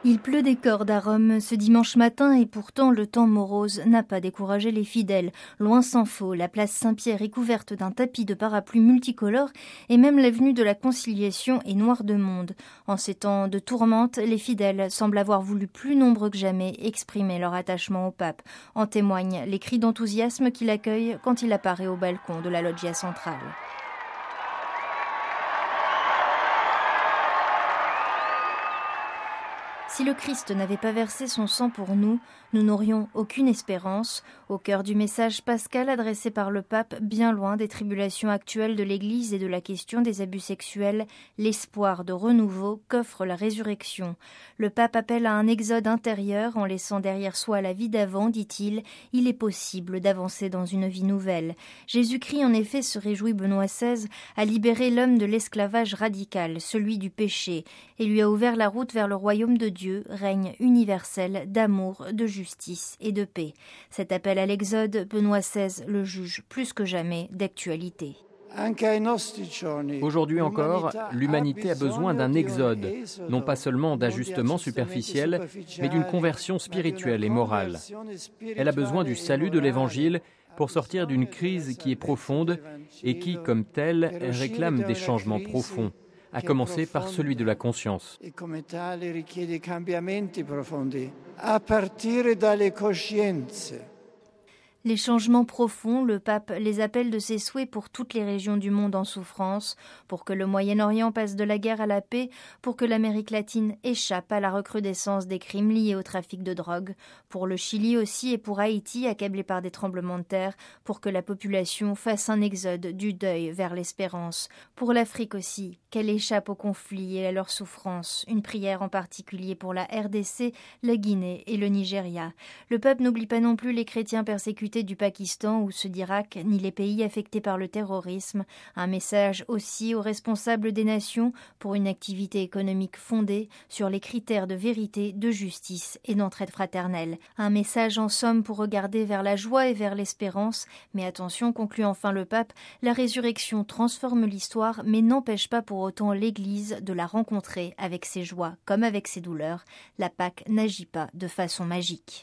Il pleut des cordes à Rome ce dimanche matin et pourtant le temps morose n'a pas découragé les fidèles. Loin s'en faut, la place Saint-Pierre est couverte d'un tapis de parapluies multicolores et même l'avenue de la Conciliation est noire de monde. En ces temps de tourmente, les fidèles semblent avoir voulu plus nombreux que jamais exprimer leur attachement au pape. En témoignent les cris d'enthousiasme qui l'accueillent quand il apparaît au balcon de la loggia centrale. Si le Christ n'avait pas versé son sang pour nous, nous n'aurions aucune espérance. Au cœur du message pascal adressé par le pape, bien loin des tribulations actuelles de l'Église et de la question des abus sexuels, l'espoir de renouveau qu'offre la résurrection. Le pape appelle à un exode intérieur en laissant derrière soi la vie d'avant, dit-il. Il est possible d'avancer dans une vie nouvelle. Jésus-Christ, en effet, se réjouit Benoît XVI, a libéré l'homme de l'esclavage radical, celui du péché, et lui a ouvert la route vers le royaume de Dieu, règne universel d'amour, de justice et de paix. Cet appel à l'exode, Benoît XVI le juge plus que jamais d'actualité. Aujourd'hui encore, l'humanité a besoin d'un exode, non pas seulement d'ajustements superficiels, mais d'une conversion spirituelle et morale. Elle a besoin du salut de l'Évangile pour sortir d'une crise qui est profonde et qui, comme telle, réclame des changements profonds, à commencer par celui de la conscience. Les changements profonds, le pape les appelle de ses souhaits pour toutes les régions du monde en souffrance, pour que le Moyen-Orient passe de la guerre à la paix, pour que l'Amérique latine échappe à la recrudescence des crimes liés au trafic de drogue, pour le Chili aussi et pour Haïti accablé par des tremblements de terre, pour que la population fasse un exode du deuil vers l'espérance, pour l'Afrique aussi, qu'elle échappe aux conflits et à leurs souffrances, une prière en particulier pour la RDC, la Guinée et le Nigeria. Le pape n'oublie pas non plus les chrétiens persécutés du Pakistan ou ceux d'Irak, ni les pays affectés par le terrorisme. Un message aussi aux responsables des nations pour une activité économique fondée sur les critères de vérité, de justice et d'entraide fraternelle. Un message en somme pour regarder vers la joie et vers l'espérance. Mais attention, conclut enfin le pape, la résurrection transforme l'histoire mais n'empêche pas pour autant l'Église de la rencontrer avec ses joies comme avec ses douleurs. La Pâque n'agit pas de façon magique.